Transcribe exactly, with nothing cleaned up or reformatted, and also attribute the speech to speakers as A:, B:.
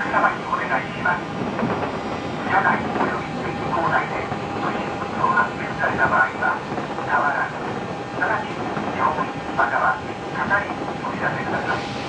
A: さまにお願いします。車内および駅構内で不審物を発見された場合は、触らず、直ちに病院または係員にお知らせください。